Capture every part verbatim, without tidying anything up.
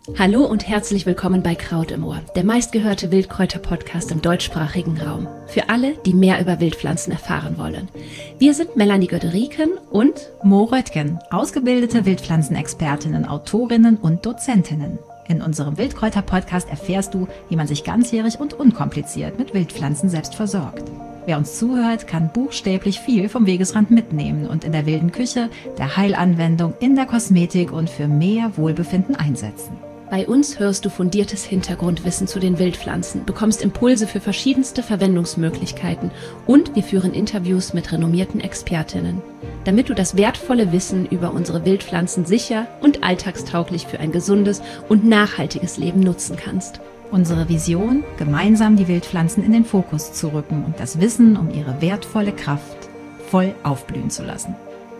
Hallo und herzlich willkommen bei Kraut im Ohr, der meistgehörte Wildkräuter-Podcast im deutschsprachigen Raum. Für alle, die mehr über Wildpflanzen erfahren wollen. Wir sind Melanie Göderiken und Mo Röttgen, ausgebildete Wildpflanzenexpertinnen, Autorinnen und Dozentinnen. In unserem Wildkräuter-Podcast erfährst du, wie man sich ganzjährig und unkompliziert mit Wildpflanzen selbst versorgt. Wer uns zuhört, kann buchstäblich viel vom Wegesrand mitnehmen und in der wilden Küche, der Heilanwendung, in der Kosmetik und für mehr Wohlbefinden einsetzen. Bei uns hörst du fundiertes Hintergrundwissen zu den Wildpflanzen, bekommst Impulse für verschiedenste Verwendungsmöglichkeiten und wir führen Interviews mit renommierten Expertinnen, damit du das wertvolle Wissen über unsere Wildpflanzen sicher und alltagstauglich für ein gesundes und nachhaltiges Leben nutzen kannst. Unsere Vision, gemeinsam die Wildpflanzen in den Fokus zu rücken und das Wissen um ihre wertvolle Kraft voll aufblühen zu lassen.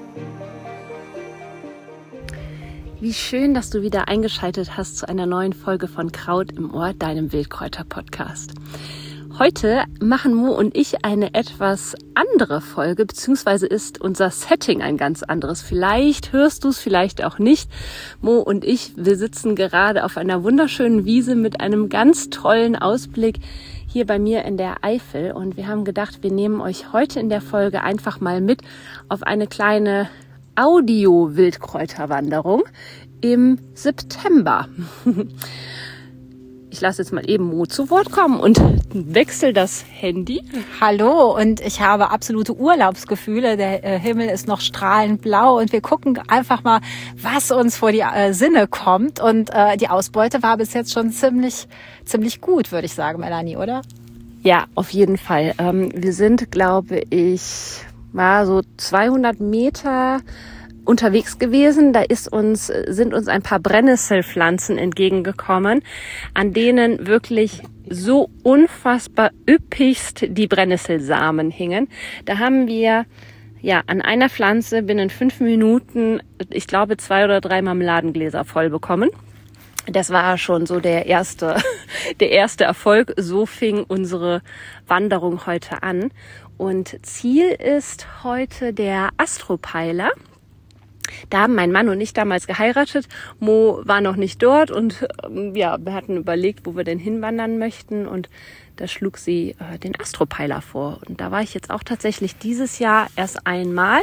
Wie schön, dass du wieder eingeschaltet hast zu einer neuen Folge von Kraut im Ohr, deinem Wildkräuter-Podcast. Heute machen Mo und ich eine etwas andere Folge, beziehungsweise ist unser Setting ein ganz anderes. Vielleicht hörst du es, vielleicht auch nicht. Mo und ich, wir sitzen gerade auf einer wunderschönen Wiese mit einem ganz tollen Ausblick hier bei mir in der Eifel. Und wir haben gedacht, wir nehmen euch heute in der Folge einfach mal mit auf eine kleine Audio-Wildkräuterwanderung im September. Ich lasse jetzt mal eben Mo zu Wort kommen und wechsle das Handy. Hallo, und ich habe absolute Urlaubsgefühle. Der äh, Himmel ist noch strahlend blau und wir gucken einfach mal, was uns vor die äh, Sinne kommt. Und äh, die Ausbeute war bis jetzt schon ziemlich, ziemlich gut, würde ich sagen, Melanie, oder? Ja, auf jeden Fall. Ähm, wir sind, glaube ich, war so zweihundert Meter unterwegs gewesen. Da ist uns, sind uns ein paar Brennnesselpflanzen entgegengekommen, an denen wirklich so unfassbar üppigst die Brennnesselsamen hingen. Da haben wir ja an einer Pflanze binnen fünf Minuten, ich glaube, zwei oder drei Marmeladengläser voll bekommen. Das war schon so der erste, der erste Erfolg. So fing unsere Wanderung heute an. Und Ziel ist heute der Astropeiler. Da haben mein Mann und ich damals geheiratet. Mo war noch nicht dort und ähm, ja, wir hatten überlegt, wo wir denn hinwandern möchten. Und da schlug sie äh, den Astropeiler vor. Und da war ich jetzt auch tatsächlich dieses Jahr erst einmal.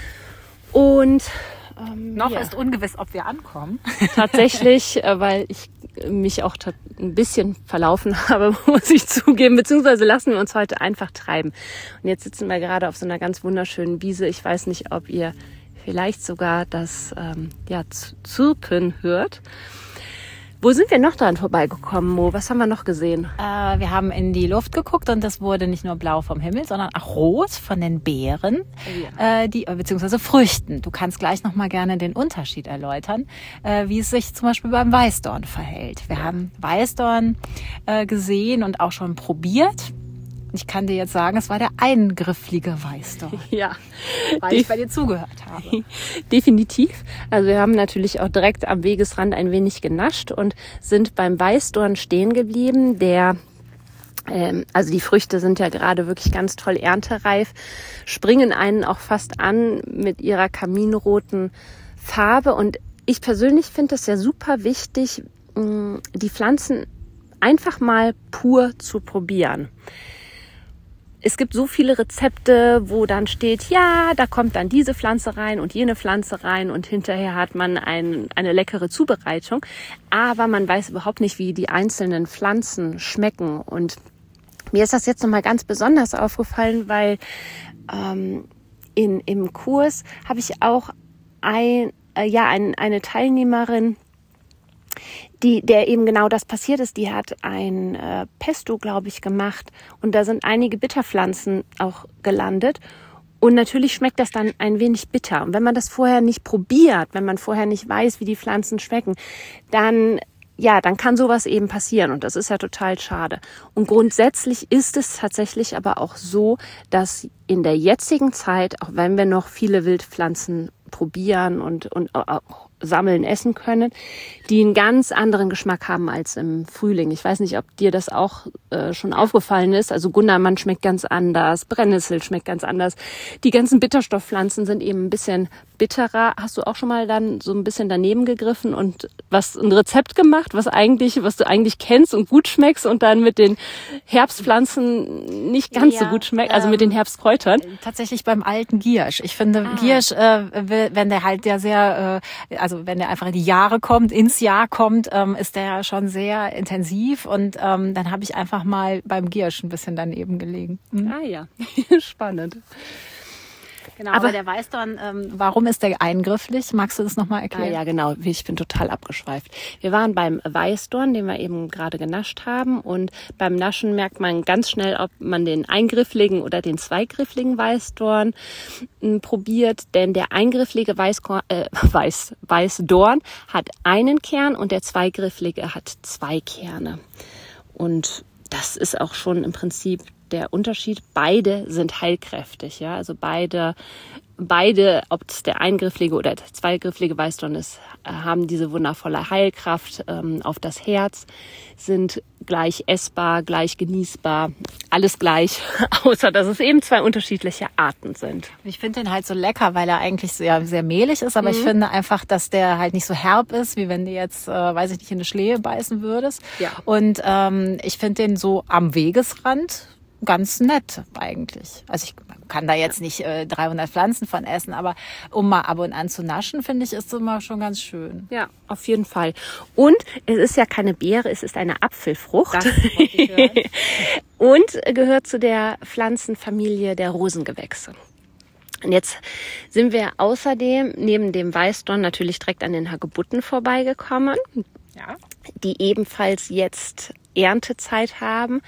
Und ähm, noch ja. ist ungewiss, ob wir ankommen. Tatsächlich, äh, weil ich mich auch ein bisschen verlaufen habe, muss ich zugeben, beziehungsweise lassen wir uns heute einfach treiben. Und jetzt sitzen wir gerade auf so einer ganz wunderschönen Wiese. Ich weiß nicht, ob ihr vielleicht sogar das ähm, ja, Zirpen hört. Wo sind wir noch dran vorbeigekommen, Mo? Was haben wir noch gesehen? Äh, wir haben in die Luft geguckt und das wurde nicht nur blau vom Himmel, sondern auch rot von den Beeren, ja. äh, die, beziehungsweise Früchten. Du kannst gleich noch mal gerne den Unterschied erläutern, äh, wie es sich zum Beispiel beim Weißdorn verhält. Wir ja. haben Weißdorn äh, gesehen und auch schon probiert. Ich kann dir jetzt sagen, es war der eingrifflige Weißdorn. Ja. Weil Def- ich bei dir zugehört habe. Definitiv. Also wir haben natürlich auch direkt am Wegesrand ein wenig genascht und sind beim Weißdorn stehen geblieben. Der, ähm, also die Früchte sind ja gerade wirklich ganz toll erntereif, springen einen auch fast an mit ihrer kaminroten Farbe. Und ich persönlich finde es ja super wichtig, mh, die Pflanzen einfach mal pur zu probieren. Es gibt so viele Rezepte, wo dann steht, ja, da kommt dann diese Pflanze rein und jene Pflanze rein und hinterher hat man ein, eine leckere Zubereitung. Aber man weiß überhaupt nicht, wie die einzelnen Pflanzen schmecken. Und mir ist das jetzt nochmal ganz besonders aufgefallen, weil ähm, in, im Kurs habe ich auch ein, äh, ja, ein, eine Teilnehmerin, Die, der eben genau das passiert ist, die hat ein äh, Pesto, glaube ich, gemacht und da sind einige Bitterpflanzen auch gelandet und natürlich schmeckt das dann ein wenig bitter. Und wenn man das vorher nicht probiert, wenn man vorher nicht weiß, wie die Pflanzen schmecken, dann ja, dann kann sowas eben passieren und das ist ja total schade. Und grundsätzlich ist es tatsächlich aber auch so, dass in der jetzigen Zeit, auch wenn wir noch viele Wildpflanzen probieren und, und auch sammeln, essen können, die einen ganz anderen Geschmack haben als im Frühling. Ich weiß nicht, ob dir das auch äh, schon aufgefallen ist. Also Gundermann schmeckt ganz anders, Brennnessel schmeckt ganz anders. Die ganzen Bitterstoffpflanzen sind eben ein bisschen bitterer. Hast du auch schon mal dann so ein bisschen daneben gegriffen und was ein Rezept gemacht, was eigentlich, was du eigentlich kennst und gut schmeckst und dann mit den Herbstpflanzen nicht ganz ja, so gut schmeckt, also ähm, mit den Herbstkräutern? Tatsächlich beim alten Giersch. Ich finde ah. Giersch, äh, wenn der halt ja sehr, äh, also wenn der einfach in die Jahre kommt, ins Jahr kommt, ähm, ist der ja schon sehr intensiv und ähm, dann habe ich einfach mal beim Giersch ein bisschen daneben gelegen. Mhm. Ah ja, spannend. Genau, aber, aber der Weißdorn, ähm, warum ist der eingrifflich? Magst du das nochmal erklären? Ah, ja, genau. Ich bin total abgeschweift. Wir waren beim Weißdorn, den wir eben gerade genascht haben. Und beim Naschen merkt man ganz schnell, ob man den eingriffligen oder den zweigriffligen Weißdorn m, probiert. Denn der eingrifflige Weißkorn, äh, Weiß, Weißdorn hat einen Kern und der zweigrifflige hat zwei Kerne. Und das ist auch schon im Prinzip der Unterschied. Beide sind heilkräftig, ja, also beide, beide, ob es der eingrifflige oder der zweigrifflige Weißdorn ist, haben diese wundervolle Heilkraft ähm, auf das Herz, sind gleich essbar, gleich genießbar, alles gleich, außer dass es eben zwei unterschiedliche Arten sind. Ich finde den halt so lecker, weil er eigentlich sehr, sehr mehlig ist, aber mhm. ich finde einfach, dass der halt nicht so herb ist, wie wenn du jetzt, äh, weiß ich nicht, in eine Schlehe beißen würdest. Ja. Und ähm, ich finde den so am Wegesrand ganz nett eigentlich. Also ich kann da jetzt nicht äh, dreihundert Pflanzen von essen, aber um mal ab und an zu naschen, finde ich, ist es immer schon ganz schön. Ja, auf jeden Fall. Und es ist ja keine Beere, es ist eine Apfelfrucht. Das wollte ich hören. Und gehört zu der Pflanzenfamilie der Rosengewächse. Und jetzt sind wir außerdem neben dem Weißdorn natürlich direkt an den Hagebutten vorbeigekommen, ja. die ebenfalls jetzt Erntezeit haben.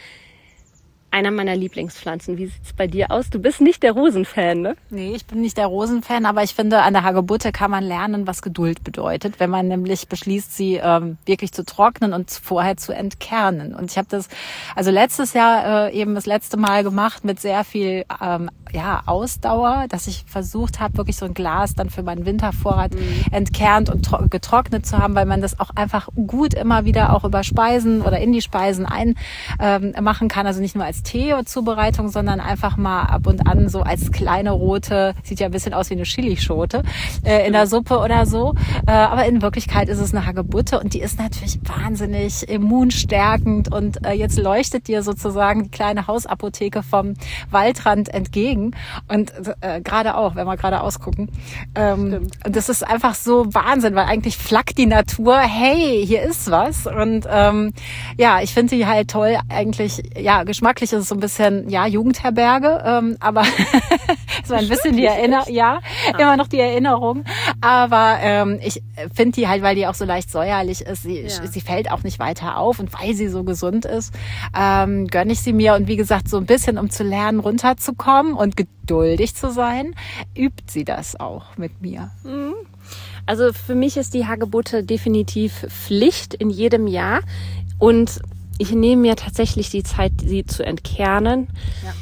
Einer meiner Lieblingspflanzen. Wie sieht's bei dir aus? Du bist nicht der Rosenfan, ne? Nee, ich bin nicht der Rosenfan, aber ich finde, an der Hagebutte kann man lernen, was Geduld bedeutet, wenn man nämlich beschließt, sie ähm, wirklich zu trocknen und vorher zu entkernen. Und ich habe das also letztes Jahr äh, eben das letzte Mal gemacht mit sehr viel ähm, ja Ausdauer, dass ich versucht habe, wirklich so ein Glas dann für meinen Wintervorrat mhm. entkernt und tro- getrocknet zu haben, weil man das auch einfach gut immer wieder auch über Speisen oder in die Speisen ein ähm, machen kann. Also nicht nur als Tee-Zubereitung, sondern einfach mal ab und an so als kleine rote, sieht ja ein bisschen aus wie eine Chilischote, äh, in der Suppe oder so. Äh, aber in Wirklichkeit ist es eine Hagebutte und die ist natürlich wahnsinnig immunstärkend und äh, jetzt leuchtet dir sozusagen die kleine Hausapotheke vom Waldrand entgegen und äh, gerade auch, wenn wir gerade ausgucken. Ähm, und das ist einfach so Wahnsinn, weil eigentlich flackt die Natur, hey, hier ist was und ähm, ja, ich finde die halt toll, eigentlich, ja, geschmacklich ist es so ein bisschen, ja, Jugendherberge, ähm, aber es war ein bisschen die Erinnerung, ja, immer noch die Erinnerung, aber ähm, ich finde die halt, weil die auch so leicht säuerlich ist, sie, ja. sie fällt auch nicht weiter auf und weil sie so gesund ist, ähm, gönne ich sie mir und wie gesagt, so ein bisschen, um zu lernen, runterzukommen und geduldig zu sein, übt sie das auch mit mir. Mhm. Also für mich ist die Hagebutte definitiv Pflicht in jedem Jahr und ich nehme mir tatsächlich die Zeit, sie zu entkernen. Ja.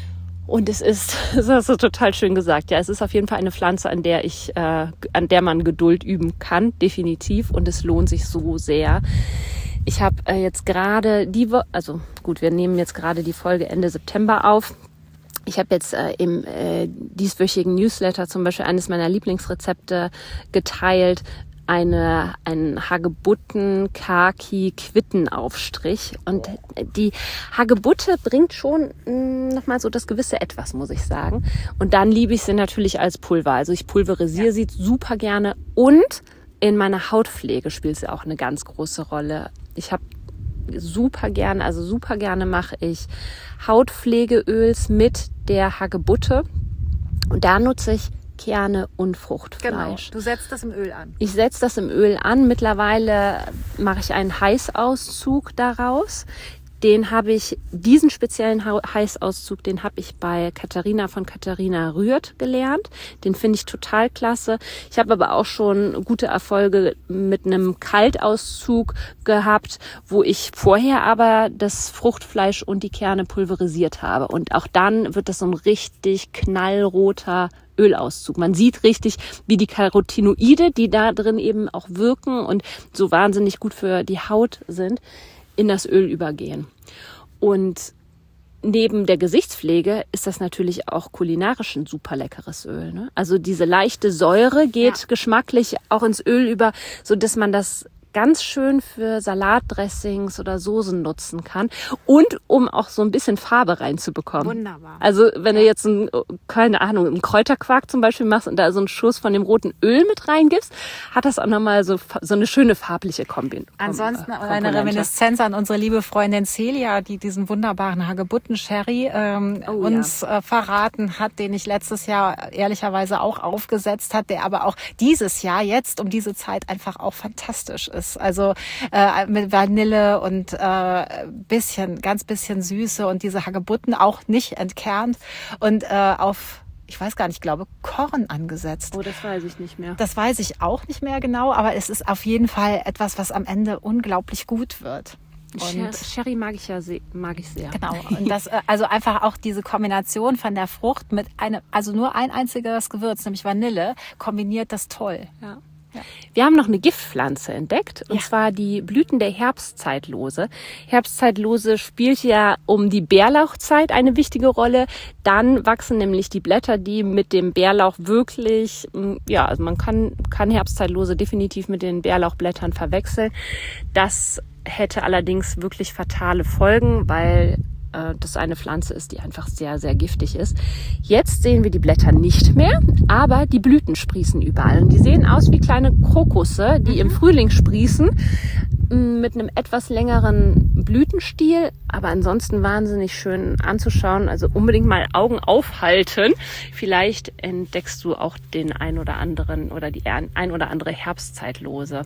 Und es ist, das hast du total schön gesagt, ja, es ist auf jeden Fall eine Pflanze, an der ich, äh, an der man Geduld üben kann, definitiv. Und es lohnt sich so sehr. Ich habe äh, jetzt gerade die, Wo- also gut, wir nehmen jetzt gerade die Folge Ende September auf. Ich habe jetzt äh, im äh, dieswöchigen Newsletter zum Beispiel eines meiner Lieblingsrezepte geteilt. Eine, ein Hagebutten-Kaki-Quittenaufstrich. Und die Hagebutte bringt schon mh, nochmal so das gewisse Etwas, muss ich sagen. Und dann liebe ich sie natürlich als Pulver. Also ich pulverisiere ja. sie super gerne. Und in meiner Hautpflege spielt sie auch eine ganz große Rolle. Ich habe super gerne, also super gerne mache ich Hautpflegeöls mit der Hagebutte. Und da nutze ich Kerne und Fruchtfleisch. Genau, du setzt das im Öl an. Ich setze das im Öl an. Mittlerweile mache ich einen Heißauszug daraus. Den habe ich, diesen speziellen Heißauszug, den habe ich bei Katharina von Katharina Rührt gelernt. Den finde ich total klasse. Ich habe aber auch schon gute Erfolge mit einem Kaltauszug gehabt, wo ich vorher aber das Fruchtfleisch und die Kerne pulverisiert habe. Und auch dann wird das so ein richtig knallroter Ölauszug. Man sieht richtig, wie die Carotinoide, die da drin eben auch wirken und so wahnsinnig gut für die Haut sind, in das Öl übergehen. Und neben der Gesichtspflege ist das natürlich auch kulinarisch ein super leckeres Öl, ne? Also diese leichte Säure geht ja. geschmacklich auch ins Öl über, so dass man das ganz schön für Salatdressings oder Soßen nutzen kann und um auch so ein bisschen Farbe reinzubekommen. Wunderbar. Also wenn ja. du jetzt, ein, keine Ahnung, einen Kräuterquark zum Beispiel machst und da so einen Schuss von dem roten Öl mit reingibst, hat das auch nochmal so, so eine schöne farbliche Kombi. Ansonsten eine Reminiszenz an unsere liebe Freundin Celia, die diesen wunderbaren Hagebutten-Sherry ähm, oh, uns ja. äh, verraten hat, den ich letztes Jahr ehrlicherweise auch aufgesetzt hat, der aber auch dieses Jahr jetzt um diese Zeit einfach auch fantastisch ist. Also äh, mit Vanille und äh, bisschen, ganz bisschen Süße und diese Hagebutten auch nicht entkernt und äh, auf, ich weiß gar nicht, ich glaube Korn angesetzt. Oh, das weiß ich nicht mehr. Das weiß ich auch nicht mehr genau, aber es ist auf jeden Fall etwas, was am Ende unglaublich gut wird. Und Sherry mag ich ja sehr, mag ich sehr. Genau. Und das, also einfach auch diese Kombination von der Frucht mit einem, also nur ein einziges Gewürz, nämlich Vanille, kombiniert das toll. Ja. Ja. Wir haben noch eine Giftpflanze entdeckt, und ja. zwar die Blüten der Herbstzeitlose. Herbstzeitlose spielt ja um die Bärlauchzeit eine wichtige Rolle. Dann wachsen nämlich die Blätter, die mit dem Bärlauch wirklich, ja, also man kann, kann Herbstzeitlose definitiv mit den Bärlauchblättern verwechseln. Das hätte allerdings wirklich fatale Folgen, weil das eine Pflanze ist, die einfach sehr, sehr giftig ist. Jetzt sehen wir die Blätter nicht mehr, aber die Blüten sprießen überall. Und die sehen aus wie kleine Krokusse, die mhm. im Frühling sprießen, mit einem etwas längeren Blütenstiel, aber ansonsten wahnsinnig schön anzuschauen. Also unbedingt mal Augen aufhalten. Vielleicht entdeckst du auch den ein oder anderen oder die ein oder andere Herbstzeitlose.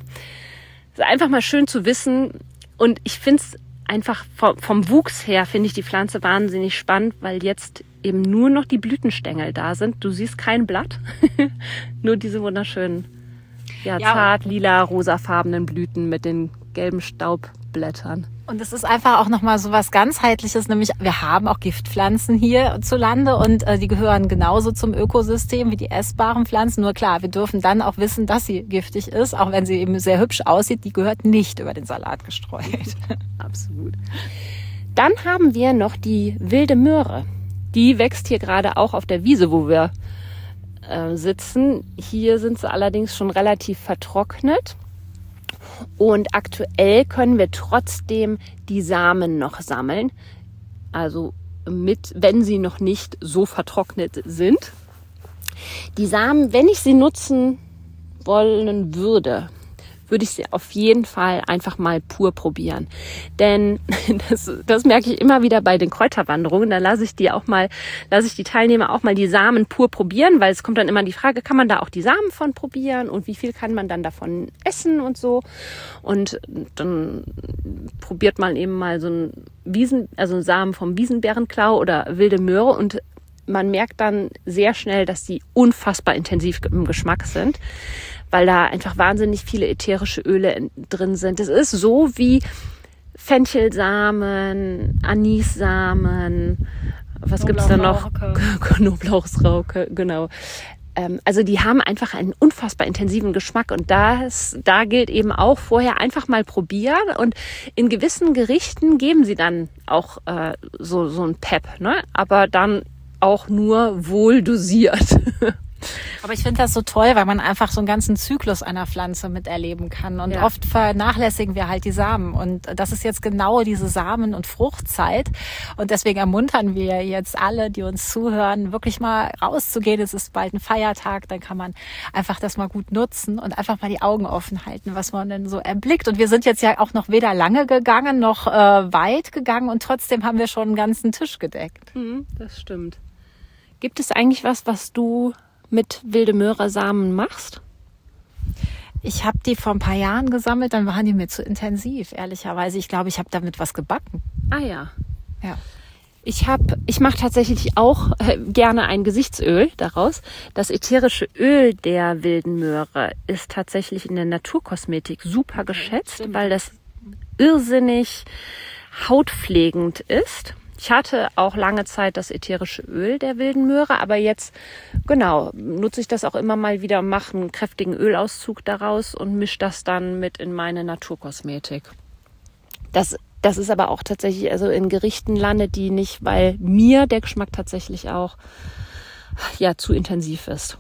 Es ist einfach mal schön zu wissen, und ich finde es einfach vom, vom Wuchs her finde ich die Pflanze wahnsinnig spannend, weil jetzt eben nur noch die Blütenstängel da sind. Du siehst kein Blatt, nur diese wunderschönen, ja, ja, zart lila, rosafarbenen Blüten mit den gelben Staubblättern. Und es ist einfach auch nochmal so was ganzheitliches, nämlich wir haben auch Giftpflanzen hier zu Lande und äh, die gehören genauso zum Ökosystem wie die essbaren Pflanzen. Nur klar, wir dürfen dann auch wissen, dass sie giftig ist, auch wenn sie eben sehr hübsch aussieht. Die gehört nicht über den Salat gestreut. Absolut. Dann haben wir noch die wilde Möhre. Die wächst hier gerade auch auf der Wiese, wo wir äh, sitzen. Hier sind sie allerdings schon relativ vertrocknet. Und aktuell können wir trotzdem die Samen noch sammeln, also mit, wenn sie noch nicht so vertrocknet sind. Die Samen, wenn ich sie nutzen wollen würde, würde ich sie auf jeden Fall einfach mal pur probieren. Denn das, das merke ich immer wieder bei den Kräuterwanderungen. Da lasse ich die auch mal, lasse ich die Teilnehmer auch mal die Samen pur probieren, weil es kommt dann immer die Frage, kann man da auch die Samen von probieren und wie viel kann man dann davon essen und so. Und dann probiert man eben mal so einen Wiesen, also einen Samen vom Wiesenbärenklau oder wilde Möhre, und man merkt dann sehr schnell, dass die unfassbar intensiv im Geschmack sind, weil da einfach wahnsinnig viele ätherische Öle drin sind. Es ist so wie Fenchelsamen, Anissamen, was gibt's da noch? Knoblauchsrauke, genau. Also die haben einfach einen unfassbar intensiven Geschmack, und das, da gilt eben auch vorher einfach mal probieren, und in gewissen Gerichten geben sie dann auch äh, so, so ein Pep, ne? Aber dann auch nur wohl dosiert. Aber ich finde das so toll, weil man einfach so einen ganzen Zyklus einer Pflanze miterleben kann. Und ja. oft vernachlässigen wir halt die Samen. Und das ist jetzt genau diese Samen- und Fruchtzeit. Und deswegen ermuntern wir jetzt alle, die uns zuhören, wirklich mal rauszugehen. Es ist bald ein Feiertag, dann kann man einfach das mal gut nutzen und einfach mal die Augen offen halten, was man denn so erblickt. Und wir sind jetzt ja auch noch weder lange gegangen, noch äh, weit gegangen. Und trotzdem haben wir schon einen ganzen Tisch gedeckt. Mhm, das stimmt. Gibt es eigentlich was, was du mit wilde Möhre Samen machst? Ich habe die vor ein paar Jahren gesammelt, dann waren die mir zu intensiv, ehrlicherweise. Ich glaube, ich habe damit was gebacken. Ah ja. Ja. Ich habe, ich mache tatsächlich auch äh, gerne ein Gesichtsöl daraus. Das ätherische Öl der wilden Möhre ist tatsächlich in der Naturkosmetik super geschätzt, Stimmt. weil das irrsinnig hautpflegend ist. Ich hatte auch lange Zeit das ätherische Öl der wilden Möhre, aber jetzt, genau, nutze ich das auch immer mal wieder, mache einen kräftigen Ölauszug daraus und mische das dann mit in meine Naturkosmetik. Das, das ist aber auch tatsächlich, also in Gerichten landet die nicht, weil mir der Geschmack tatsächlich auch, ja, zu intensiv ist.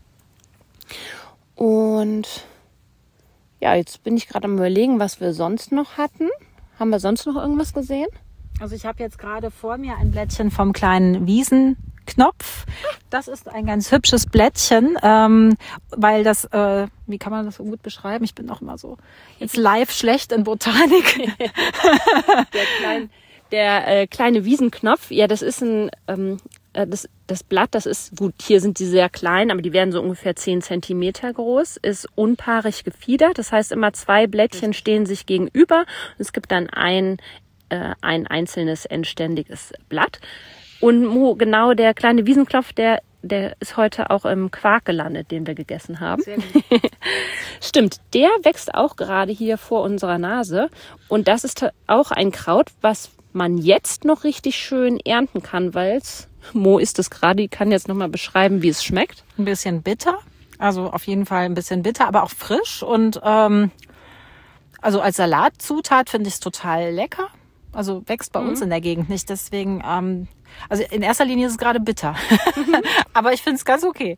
Und ja, jetzt bin ich gerade am Überlegen, was wir sonst noch hatten. Haben wir sonst noch irgendwas gesehen? Also ich habe jetzt gerade vor mir ein Blättchen vom kleinen Wiesenknopf. Das ist ein ganz hübsches Blättchen, ähm, weil das, äh, wie kann man das so gut beschreiben? Ich bin auch immer so jetzt live schlecht in Botanik. Der, klein, der äh, kleine Wiesenknopf, ja, das ist ein, ähm, das, das Blatt, das ist, gut, hier sind die sehr klein, aber die werden so ungefähr zehn Zentimeter groß, ist unpaarig gefiedert. Das heißt, immer zwei Blättchen stehen sich gegenüber und es gibt dann ein ein einzelnes endständiges Blatt. Und Mo, genau der kleine Wiesenknopf, der, der ist heute auch im Quark gelandet, den wir gegessen haben. Sehr gut. Stimmt, der wächst auch gerade hier vor unserer Nase. Und das ist auch ein Kraut, was man jetzt noch richtig schön ernten kann, weil es, Mo isst es gerade, die kann jetzt nochmal beschreiben, wie es schmeckt. Ein bisschen bitter, also auf jeden Fall ein bisschen bitter, aber auch frisch. Und ähm, also als Salatzutat finde ich es total lecker. Also wächst bei mhm. uns in der Gegend nicht. Deswegen, ähm, also in erster Linie ist es gerade bitter. Aber ich finde es ganz okay.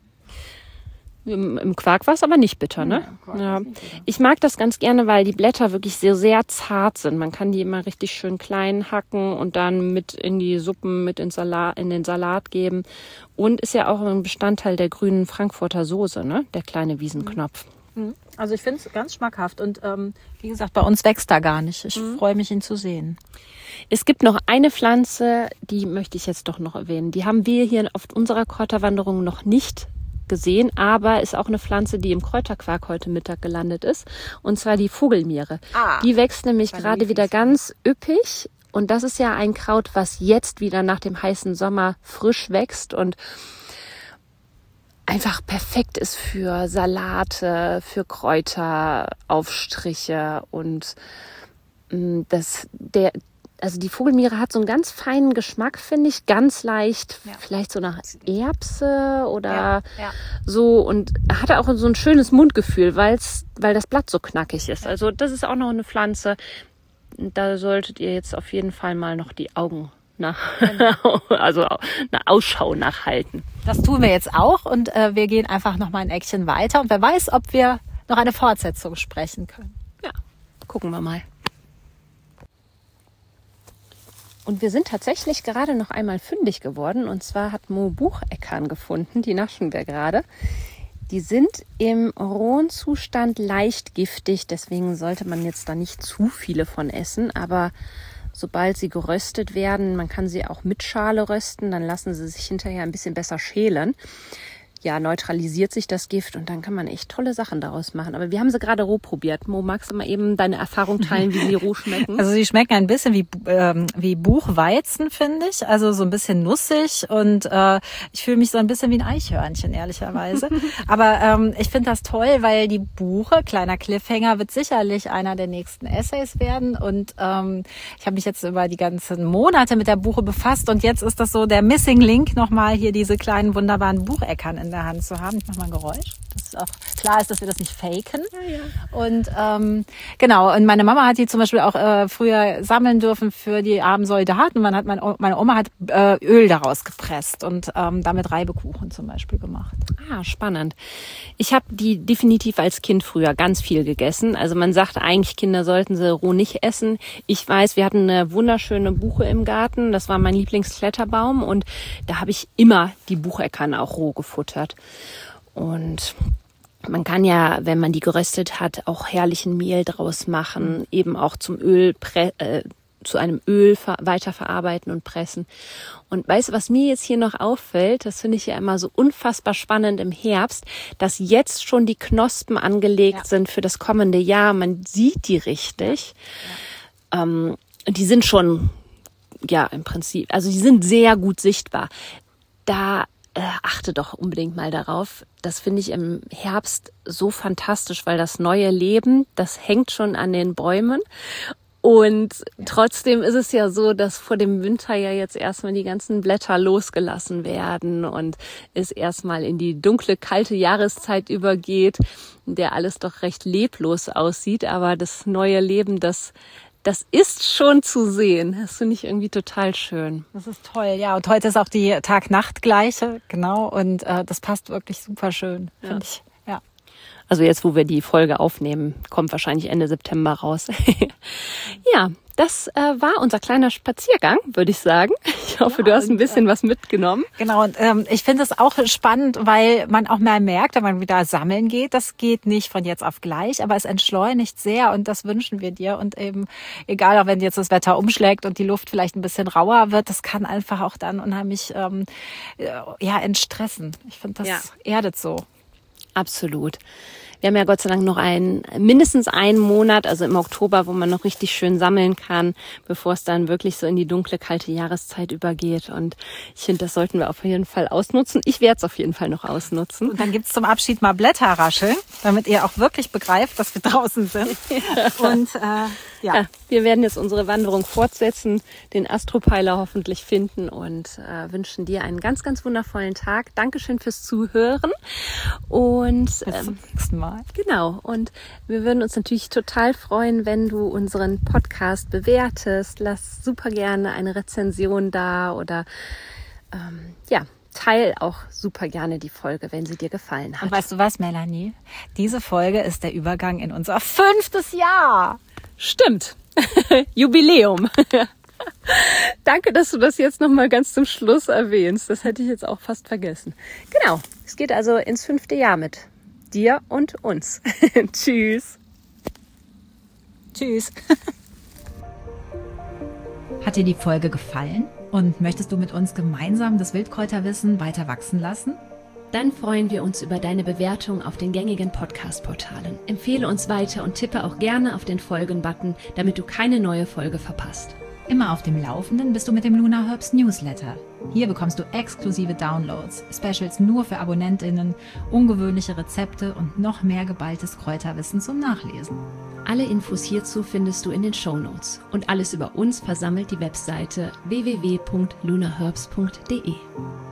Im, im Quark war es aber nicht bitter, ne? Ja, ja. Nicht bitter. Ich mag das ganz gerne, weil die Blätter wirklich sehr, sehr zart sind. Man kann die immer richtig schön klein hacken und dann mit in die Suppen, mit in, Salat, in den Salat geben. Und ist ja auch ein Bestandteil der grünen Frankfurter Soße, ne? Der kleine Wiesenknopf. Mhm. Also ich finde es ganz schmackhaft und ähm, wie gesagt, bei uns wächst da gar nicht. Ich mhm. freue mich, ihn zu sehen. Es gibt noch eine Pflanze, die möchte ich jetzt doch noch erwähnen. Die haben wir hier auf unserer Kräuterwanderung noch nicht gesehen, aber ist auch eine Pflanze, die im Kräuterquark heute Mittag gelandet ist. Und zwar die Vogelmiere. Ah, die wächst nämlich gerade wieder ganz üppig. Und das ist ja ein Kraut, was jetzt wieder nach dem heißen Sommer frisch wächst und einfach perfekt ist für Salate, für Kräuteraufstriche und das, der, also die Vogelmiere hat so einen ganz feinen Geschmack, finde ich, ganz leicht, ja. Vielleicht so nach Erbse oder ja, ja. so und hat auch so ein schönes Mundgefühl, weil's, weil das Blatt so knackig ist. Also das ist auch noch eine Pflanze, da solltet ihr jetzt auf jeden Fall mal noch die Augen nach, also eine Ausschau nachhalten. Das tun wir jetzt auch und äh, wir gehen einfach noch mal ein Eckchen weiter und wer weiß, ob wir noch eine Fortsetzung sprechen können. Ja, gucken wir mal. Und wir sind tatsächlich gerade noch einmal fündig geworden und zwar hat Mo Bucheckern gefunden, die naschen wir gerade. Die sind im rohen Zustand leicht giftig, deswegen sollte man jetzt da nicht zu viele von essen, aber sobald sie geröstet werden, man kann sie auch mit Schale rösten, dann lassen sie sich hinterher ein bisschen besser schälen. Ja, neutralisiert sich das Gift und dann kann man echt tolle Sachen daraus machen. Aber wir haben sie gerade roh probiert. Mo, magst du mal eben deine Erfahrung teilen, wie sie roh schmecken? Also sie schmecken ein bisschen wie ähm, wie Buchweizen, finde ich. Also so ein bisschen nussig und äh, ich fühle mich so ein bisschen wie ein Eichhörnchen, ehrlicherweise. Aber ähm, ich finde das toll, weil die Buche, kleiner Cliffhanger, wird sicherlich einer der nächsten Essays werden. Und ähm, ich habe mich jetzt über die ganzen Monate mit der Buche befasst und jetzt ist das so der Missing Link, nochmal hier diese kleinen wunderbaren Bucheckern in der Hand zu haben. Ich mache mal ein Geräusch, dass es auch klar ist, dass wir das nicht faken. Ja, ja. Und ähm, genau, und meine Mama hat die zum Beispiel auch äh, früher sammeln dürfen für die armen Soldaten. Man hat, mein, meine Oma hat äh, Öl daraus gepresst und ähm, damit Reibekuchen zum Beispiel gemacht. Ah, spannend. Ich habe die definitiv als Kind früher ganz viel gegessen. Also man sagt eigentlich, Kinder sollten sie roh nicht essen. Ich weiß, wir hatten eine wunderschöne Buche im Garten. Das war mein Lieblingskletterbaum und da habe ich immer die Bucheckern auch roh gefuttert. Und man kann ja, wenn man die geröstet hat, auch herrlichen Mehl draus machen, eben auch zum Öl, äh, zu einem Öl weiterverarbeiten und pressen. Und weißt du, was mir jetzt hier noch auffällt, das finde ich ja immer so unfassbar spannend im Herbst, dass jetzt schon die Knospen angelegt ja. sind für das kommende Jahr. Man sieht die richtig. Ja. Ja. Ähm, die sind schon, ja, im Prinzip, also die sind sehr gut sichtbar. Da äh, achte doch unbedingt mal darauf. Das finde ich im Herbst so fantastisch, weil das neue Leben, das hängt schon an den Bäumen. Und trotzdem ist es ja so, dass vor dem Winter ja jetzt erstmal die ganzen Blätter losgelassen werden und es erstmal in die dunkle, kalte Jahreszeit übergeht, in der alles doch recht leblos aussieht. Aber das neue Leben, das Das ist schon zu sehen. Das finde ich irgendwie total schön. Das ist toll, ja. Und heute ist auch die Tag-Nacht-Gleiche, genau. Und äh, das passt wirklich super schön, finde ja. ich. Ja. Also jetzt, wo wir die Folge aufnehmen, kommt wahrscheinlich Ende September raus. Ja, das äh, war unser kleiner Spaziergang, würde ich sagen. Ich hoffe, ja, du hast ein bisschen äh, was mitgenommen. Genau, und ähm, ich finde es auch spannend, weil man auch mal merkt, wenn man wieder sammeln geht, das geht nicht von jetzt auf gleich, aber es entschleunigt sehr und das wünschen wir dir. Und eben, egal, auch wenn jetzt das Wetter umschlägt und die Luft vielleicht ein bisschen rauer wird, das kann einfach auch dann unheimlich ähm, ja, entstressen. Ich finde, das ja. erdet so. Absolut. Wir haben ja Gott sei Dank noch einen, mindestens einen Monat, also im Oktober, wo man noch richtig schön sammeln kann, bevor es dann wirklich so in die dunkle, kalte Jahreszeit übergeht. Und ich finde, das sollten wir auf jeden Fall ausnutzen. Ich werde es auf jeden Fall noch ausnutzen. Und dann gibt's zum Abschied mal Blätterrascheln, damit ihr auch wirklich begreift, dass wir draußen sind. Und äh, ja. ja, wir werden jetzt unsere Wanderung fortsetzen, den Astropeiler hoffentlich finden und äh, wünschen dir einen ganz, ganz wundervollen Tag. Dankeschön fürs Zuhören. Und bis ähm, zum nächsten Mal. Genau. Und wir würden uns natürlich total freuen, wenn du unseren Podcast bewertest. Lass super gerne eine Rezension da oder ähm, ja, teil auch super gerne die Folge, wenn sie dir gefallen hat. Und weißt du was, Melanie? Diese Folge ist der Übergang in unser fünftes Jahr. Stimmt. Jubiläum. Danke, dass du das jetzt nochmal ganz zum Schluss erwähnst. Das hätte ich jetzt auch fast vergessen. Genau. Es geht also ins fünfte Jahr mit dir und uns. Tschüss. Tschüss. Hat dir die Folge gefallen? Und möchtest du mit uns gemeinsam das Wildkräuterwissen weiter wachsen lassen? Dann freuen wir uns über deine Bewertung auf den gängigen Podcast-Portalen. Empfehle uns weiter und tippe auch gerne auf den Folgen-Button, damit du keine neue Folge verpasst. Immer auf dem Laufenden bist du mit dem Luna Herbs Newsletter. Hier bekommst du exklusive Downloads, Specials nur für AbonnentInnen, ungewöhnliche Rezepte und noch mehr geballtes Kräuterwissen zum Nachlesen. Alle Infos hierzu findest du in den Shownotes. Und alles über uns versammelt die Webseite w w w punkt lunaherbs punkt d e.